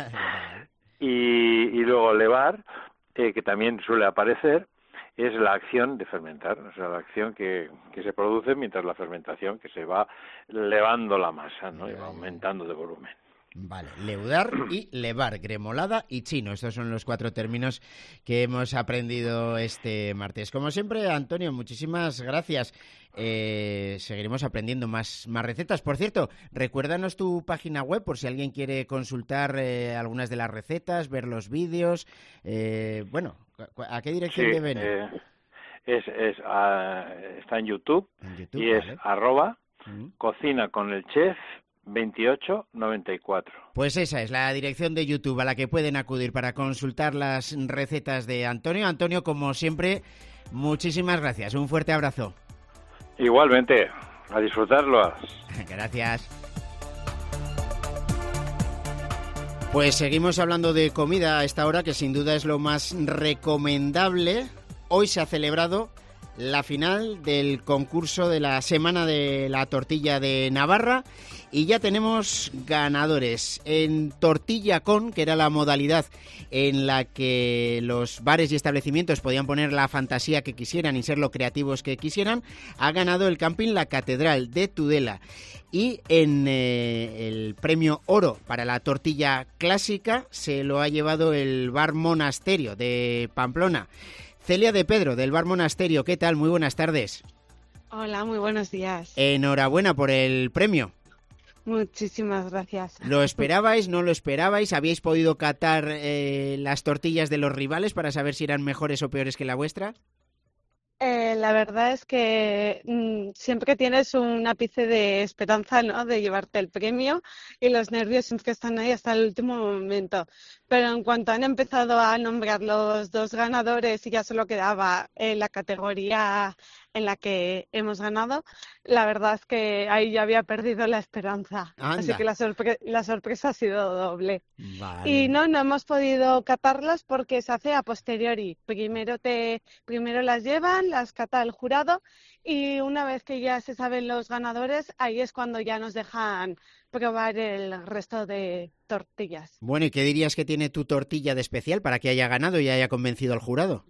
y luego levar, que también suele aparecer, es la acción de fermentar, o sea, la acción que se produce mientras la fermentación, que se va levando la masa, ¿no? Y va aumentando de volumen. Vale, leudar y levar, gremolada y chino. Estos son los 4 términos que hemos aprendido este martes. Como siempre, Antonio, muchísimas gracias. Seguiremos aprendiendo más recetas. Por cierto, recuérdanos tu página web por si alguien quiere consultar algunas de las recetas, ver los vídeos. ¿A qué dirección deben ir? Está en YouTube y es @cocina con el chef 2894. Pues esa es la dirección de YouTube a la que pueden acudir para consultar las recetas de Antonio. Antonio, como siempre, muchísimas gracias. Un fuerte abrazo. Igualmente, a disfrutarlo. Gracias. Pues seguimos hablando de comida a esta hora, que sin duda es lo más recomendable. Hoy se ha celebrado la final del concurso de la Semana de la Tortilla de Navarra y ya tenemos ganadores. En Tortilla Con, que era la modalidad en la que los bares y establecimientos podían poner la fantasía que quisieran y ser lo creativos que quisieran, ha ganado el camping La Catedral de Tudela. Y en el premio Oro para la tortilla clásica se lo ha llevado el Bar Monasterio de Pamplona. Celia de Pedro, del Bar Monasterio, ¿qué tal? Muy buenas tardes. Hola, muy buenos días. Enhorabuena por el premio. Muchísimas gracias. ¿Lo esperabais? ¿No lo esperabais? ¿Habíais podido catar las tortillas de los rivales para saber si eran mejores o peores que la vuestra? La verdad es que siempre tienes un ápice de esperanza, ¿no?, de llevarte el premio, y los nervios siempre están ahí hasta el último momento. Pero en cuanto han empezado a nombrar los 2 ganadores y ya solo quedaba la categoría en la que hemos ganado, la verdad es que ahí ya había perdido la esperanza. Anda. Así que la sorpresa ha sido doble. Vale. Y no hemos podido catarlas porque se hace a posteriori. Primero las llevan, las cata el jurado, y una vez que ya se saben los ganadores, ahí es cuando ya nos dejan probar el resto de tortillas. Bueno, ¿y qué dirías que tiene tu tortilla de especial para que haya ganado y haya convencido al jurado?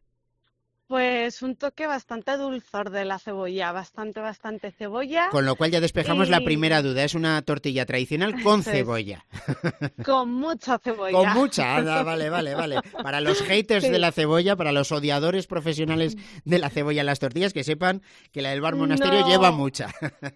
Pues un toque bastante dulzor de la cebolla, bastante cebolla. Con lo cual ya despejamos la primera duda, es una tortilla tradicional con cebolla. Con mucha cebolla. Con mucha, vale. Para los haters de la cebolla, para los odiadores profesionales de la cebolla en las tortillas, que sepan que la del Bar Monasterio lleva mucha.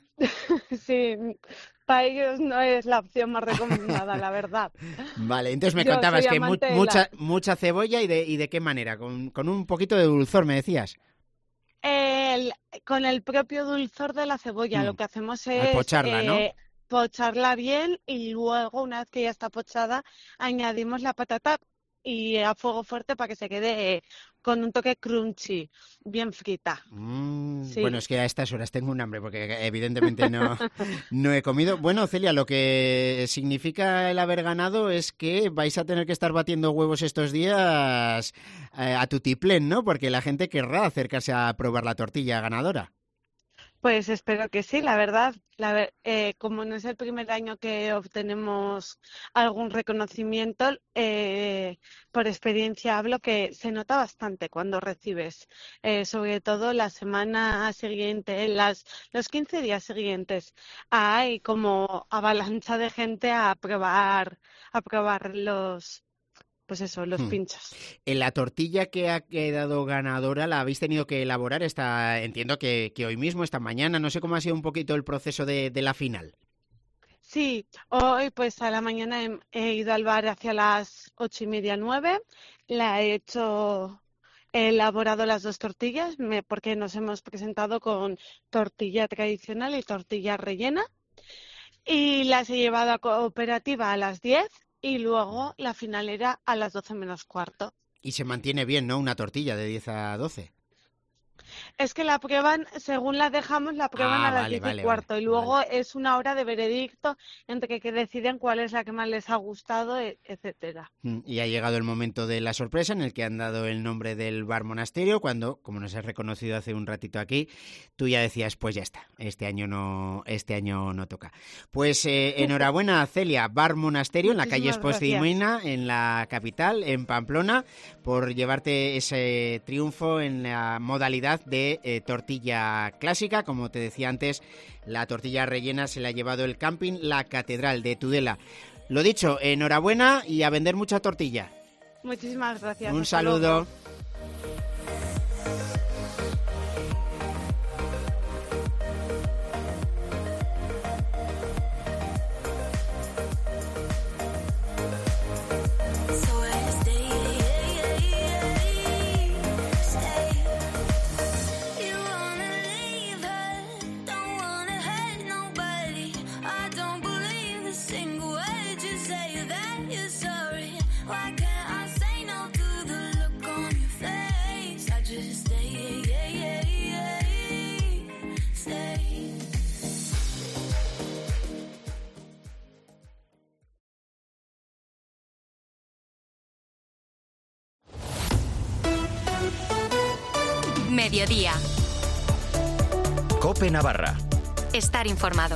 Sí, para ellos no es la opción más recomendada, la verdad. Vale, entonces me contabas que mucha cebolla y de qué manera, con un poquito de dulzor, me decías. con el propio dulzor de la cebolla. Lo que hacemos es pocharla, ¿no? pocharla bien y luego, una vez que ya está pochada, añadimos la patata y a fuego fuerte para que se quede con un toque crunchy, bien frita. Sí. Bueno, es que a estas horas tengo un hambre porque evidentemente no he comido. Bueno, Celia, lo que significa el haber ganado es que vais a tener que estar batiendo huevos estos días a tutiplén, ¿no? Porque la gente querrá acercarse a probar la tortilla ganadora. Pues espero que sí, la verdad. Como no es el primer año que obtenemos algún reconocimiento, por experiencia hablo que se nota bastante cuando recibes, sobre todo la semana siguiente, los 15 días siguientes, hay como avalancha de gente a probar los pinchos. En la tortilla que ha quedado ganadora, ¿la habéis tenido que elaborar? Entiendo que hoy mismo, esta mañana, no sé cómo ha sido un poquito el proceso de la final. Sí, hoy pues a la mañana he ido al bar hacia las 8:30, 9, he elaborado las 2 tortillas, porque nos hemos presentado con tortilla tradicional y tortilla rellena, y las he llevado a cooperativa a las 10. Y luego la final era a las 12 menos cuarto. Y se mantiene bien, ¿no? Una tortilla de 10 a 12. Es que la prueban, según la dejamos, la prueban a las 10 y cuarto. Y luego es una hora de veredicto entre que deciden cuál es la que más les ha gustado, etcétera. Y ha llegado el momento de la sorpresa en el que han dado el nombre del bar monasterio, cuando, como nos has reconocido hace un ratito aquí, tú ya decías, pues ya está, este año no toca. Pues enhorabuena, Celia, bar monasterio en la calle Espoz-Cimoina, en la capital, en Pamplona, por llevarte ese triunfo en la modalidad de tortilla clásica. Como te decía antes, la tortilla rellena se la ha llevado el camping La Catedral de Tudela. Lo dicho, enhorabuena y a vender mucha tortilla. Muchísimas gracias. Un saludo. Mediodía. COPE Navarra. Estar informado.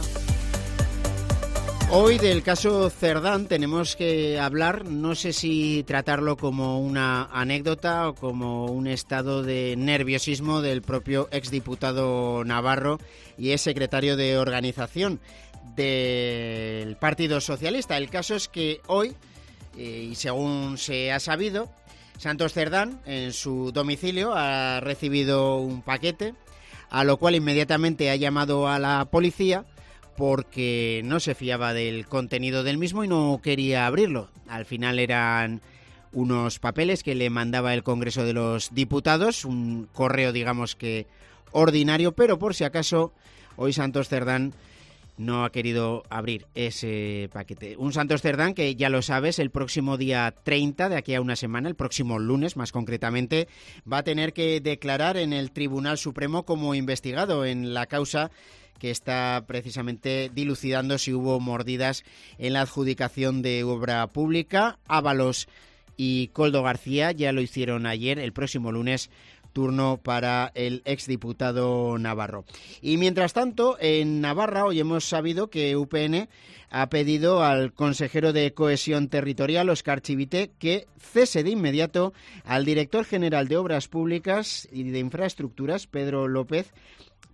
Hoy del caso Cerdán tenemos que hablar, no sé si tratarlo como una anécdota o como un estado de nerviosismo del propio exdiputado navarro y es secretario de organización del Partido Socialista. El caso es que hoy, y según se ha sabido, Santos Cerdán en su domicilio ha recibido un paquete, a lo cual inmediatamente ha llamado a la policía porque no se fiaba del contenido del mismo y no quería abrirlo. Al final eran unos papeles que le mandaba el Congreso de los Diputados, un correo digamos que ordinario, pero por si acaso hoy Santos Cerdán no ha querido abrir ese paquete. Un Santos Cerdán que, ya lo sabes, el próximo día 30, de aquí a una semana, el próximo lunes más concretamente, va a tener que declarar en el Tribunal Supremo como investigado en la causa que está precisamente dilucidando si hubo mordidas en la adjudicación de obra pública. Ábalos y Koldo García ya lo hicieron ayer. El próximo lunes turno para el exdiputado navarro. Y mientras tanto, en Navarra hoy hemos sabido que UPN ha pedido al consejero de Cohesión Territorial, Óscar Chivite, que cese de inmediato al director general de Obras Públicas y de Infraestructuras, Pedro López,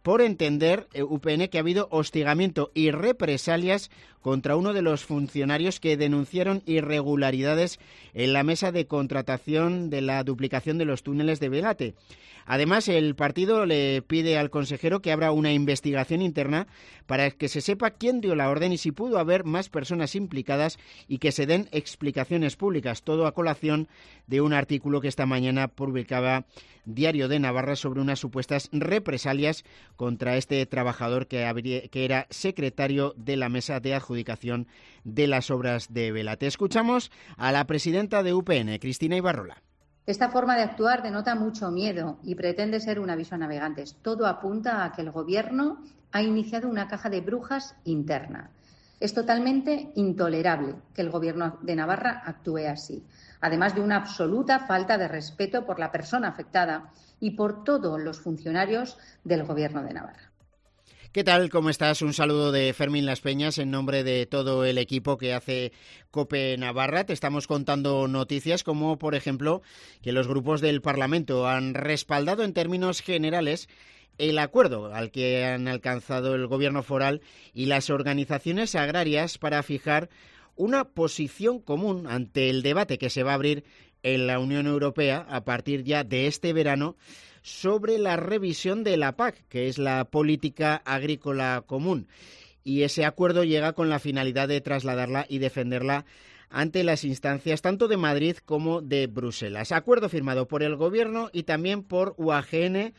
por entender, UPN, que ha habido hostigamiento y represalias contra uno de los funcionarios que denunciaron irregularidades en la mesa de contratación de la duplicación de los túneles de Velate. Además, el partido le pide al consejero que abra una investigación interna para que se sepa quién dio la orden y si pudo haber más personas implicadas y que se den explicaciones públicas. Todo a colación de un artículo que esta mañana publicaba Diario de Navarra sobre unas supuestas represalias contra este trabajador que era secretario de la mesa de adjudicación de las obras de Velate. Escuchamos a la presidenta de UPN, Cristina Ibarrola. Esta forma de actuar denota mucho miedo y pretende ser un aviso a navegantes. Todo apunta a que el Gobierno ha iniciado una caja de brujas interna. Es totalmente intolerable que el Gobierno de Navarra actúe así, además de una absoluta falta de respeto por la persona afectada y por todos los funcionarios del Gobierno de Navarra. ¿Qué tal? ¿Cómo estás? Un saludo de Fermín Las Peñas en nombre de todo el equipo que hace COPE Navarra. Te estamos contando noticias como, por ejemplo, que los grupos del Parlamento han respaldado en términos generales el acuerdo al que han alcanzado el Gobierno foral y las organizaciones agrarias para fijar una posición común ante el debate que se va a abrir en la Unión Europea a partir ya de este verano sobre la revisión de la PAC, que es la Política Agrícola Común. Y ese acuerdo llega con la finalidad de trasladarla y defenderla ante las instancias tanto de Madrid como de Bruselas. Acuerdo firmado por el Gobierno y también por UAGN,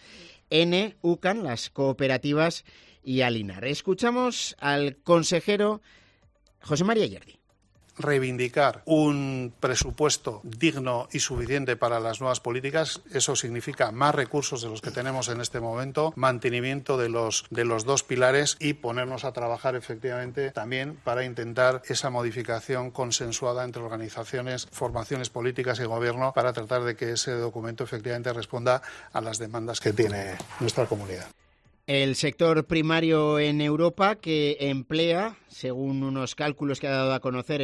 N, UCAN, las cooperativas y Alinar. Escuchamos al consejero José María Yerdi. Reivindicar un presupuesto digno y suficiente para las nuevas políticas, eso significa más recursos de los que tenemos en este momento, mantenimiento de los dos pilares y ponernos a trabajar efectivamente también para intentar esa modificación consensuada entre organizaciones, formaciones políticas y gobierno para tratar de que ese documento efectivamente responda a las demandas que tiene nuestra comunidad. El sector primario en Europa, que emplea, según unos cálculos que ha dado a conocer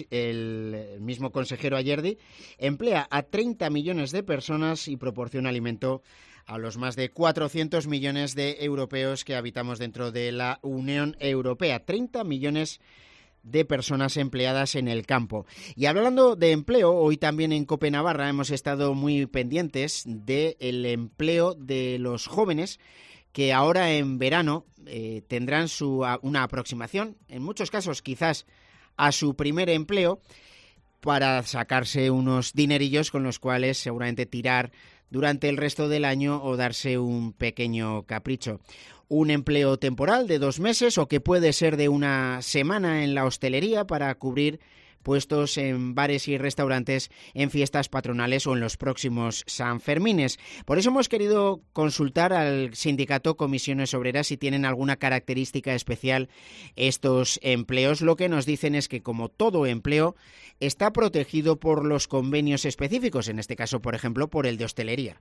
el mismo consejero Ayerdi, emplea a 30 millones de personas y proporciona alimento a los más de 400 millones de europeos que habitamos dentro de la Unión Europea. 30 millones de personas empleadas en el campo. Y hablando de empleo, hoy también en COPE Navarra hemos estado muy pendientes del empleo de los jóvenes que ahora en verano tendrán una aproximación, en muchos casos quizás a su primer empleo, para sacarse unos dinerillos con los cuales seguramente tirar durante el resto del año o darse un pequeño capricho. Un empleo temporal de 2 meses o que puede ser de una semana en la hostelería para cubrir puestos en bares y restaurantes en fiestas patronales o en los próximos Sanfermines. Por eso hemos querido consultar al sindicato Comisiones Obreras si tienen alguna característica especial estos empleos. Lo que nos dicen es que, como todo empleo, está protegido por los convenios específicos, en este caso, por ejemplo, por el de hostelería.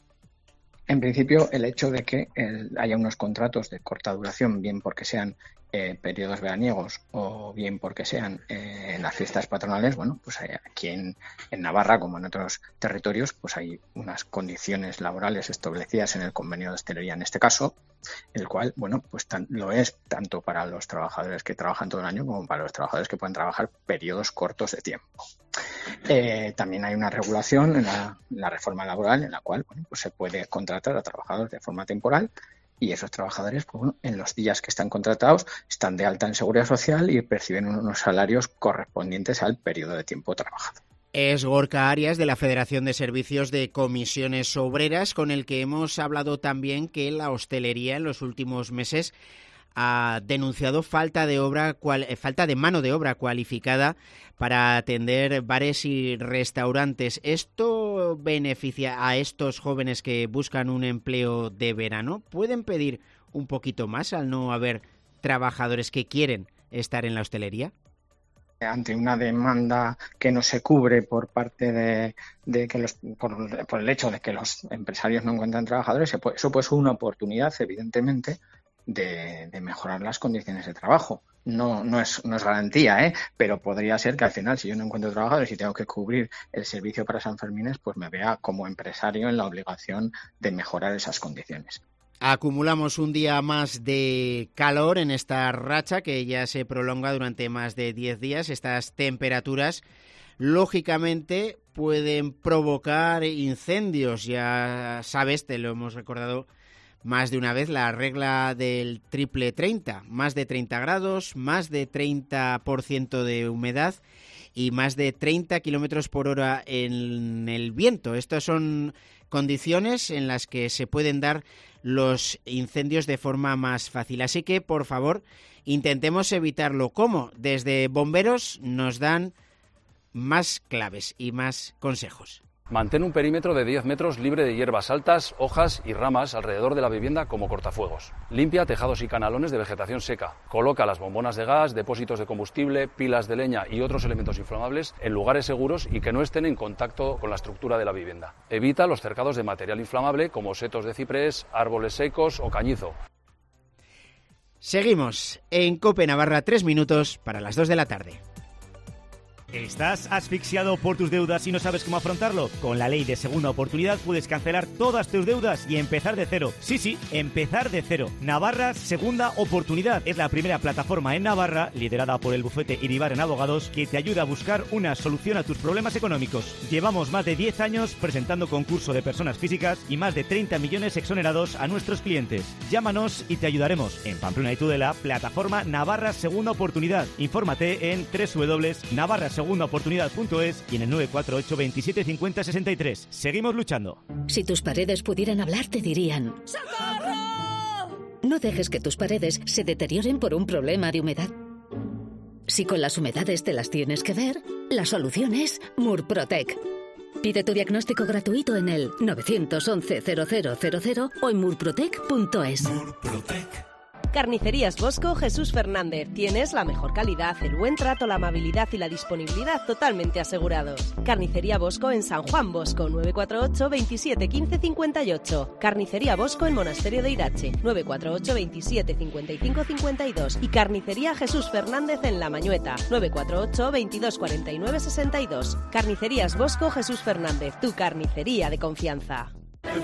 En principio, el hecho de que haya unos contratos de corta duración, bien porque sean periodos veraniegos o bien porque sean en las fiestas patronales, bueno, pues aquí en Navarra, como en otros territorios, pues hay unas condiciones laborales establecidas en el convenio de hostelería en este caso, el cual, bueno, pues lo es tanto para los trabajadores que trabajan todo el año como para los trabajadores que pueden trabajar periodos cortos de tiempo. También hay una regulación en la reforma laboral en la cual, bueno, pues se puede contratar a trabajadores de forma temporal y esos trabajadores, pues bueno, en los días que están contratados están de alta en Seguridad Social y perciben unos salarios correspondientes al periodo de tiempo trabajado. Es Gorka Arias, de la Federación de Servicios de Comisiones Obreras, con el que hemos hablado también que la hostelería en los últimos meses ha denunciado falta de mano de obra cualificada para atender bares y restaurantes. ¿Esto beneficia a estos jóvenes que buscan un empleo de verano? ¿Pueden pedir un poquito más al no haber trabajadores que quieren estar en la hostelería? Ante una demanda que no se cubre por parte por el hecho de que los empresarios no encuentran trabajadores, eso puede ser una oportunidad, evidentemente, de mejorar las condiciones de trabajo. No es garantía, pero podría ser que al final, si yo no encuentro trabajadores y tengo que cubrir el servicio para Sanfermines, pues me vea como empresario en la obligación de mejorar esas condiciones. Acumulamos un día más de calor en esta racha que ya se prolonga durante más de 10 días. Estas temperaturas, lógicamente, pueden provocar incendios. Ya sabes, te lo hemos recordado más de una vez, la regla del triple 30. Más de 30 grados, más de 30% de humedad y más de 30 kilómetros por hora en el viento. Estas son condiciones en las que se pueden dar los incendios de forma más fácil. Así que, por favor, intentemos evitarlo. ¿Cómo? Desde bomberos nos dan más claves y más consejos. Mantén un perímetro de 10 metros libre de hierbas altas, hojas y ramas alrededor de la vivienda como cortafuegos. Limpia tejados y canalones de vegetación seca. Coloca las bombonas de gas, depósitos de combustible, pilas de leña y otros elementos inflamables en lugares seguros y que no estén en contacto con la estructura de la vivienda. Evita los cercados de material inflamable como setos de ciprés, árboles secos o cañizo. Seguimos en COPE Navarra, 3 minutos para las 2 de la tarde. ¿Estás asfixiado por tus deudas y no sabes cómo afrontarlo? Con la ley de segunda oportunidad puedes cancelar todas tus deudas y empezar de cero. Sí, empezar de cero. Navarra Segunda Oportunidad es la primera plataforma en Navarra, liderada por el bufete Iribarren Abogados, que te ayuda a buscar una solución a tus problemas económicos. Llevamos más de 10 años presentando concurso de personas físicas y más de 30 millones exonerados a nuestros clientes. Llámanos y te ayudaremos. En Pamplona y Tudela, plataforma Navarra Segunda Oportunidad. Infórmate en www.navarrasegundaoportunidad.es y en el 948 27 50 63. Seguimos luchando. Si tus paredes pudieran hablar, te dirían: ¡socorro! No dejes que tus paredes se deterioren por un problema de humedad. Si con las humedades te las tienes que ver, la solución es Murprotec. Pide tu diagnóstico gratuito en el 911 0000 o en murprotec.es. Carnicerías Bosco Jesús Fernández. Tienes la mejor calidad, el buen trato, la amabilidad y la disponibilidad totalmente asegurados. Carnicería Bosco en San Juan Bosco, 948 27 15 58. Carnicería Bosco en Monasterio de Irache, 948 27 55 52. Y Carnicería Jesús Fernández en La Mañueta, 948 22 49 62. Carnicerías Bosco Jesús Fernández, tu carnicería de confianza. Hay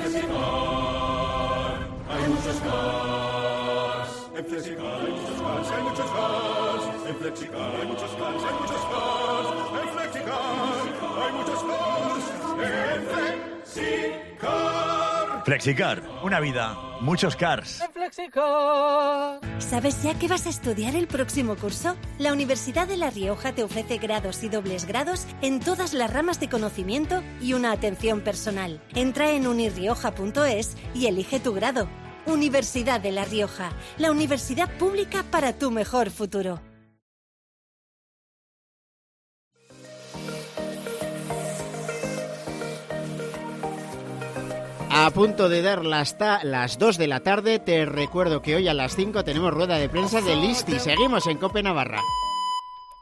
muchos en Flexicar hay muchos cars, hay muchos cars. En Flexicar hay muchos cars, hay muchos cars. En Flexicar hay muchos cars. En Flexicar. Flexicar, una vida, muchos cars. En Flexicar. ¿Sabes ya qué vas a estudiar el próximo curso? La Universidad de La Rioja te ofrece grados y dobles grados en todas las ramas de conocimiento y una atención personal. Entra en unirrioja.es y elige tu grado. Universidad de La Rioja, la universidad pública para tu mejor futuro. A punto de dar las 2 de la tarde, te recuerdo que hoy a las 5 tenemos rueda de prensa de Listi. Seguimos en COPE Navarra.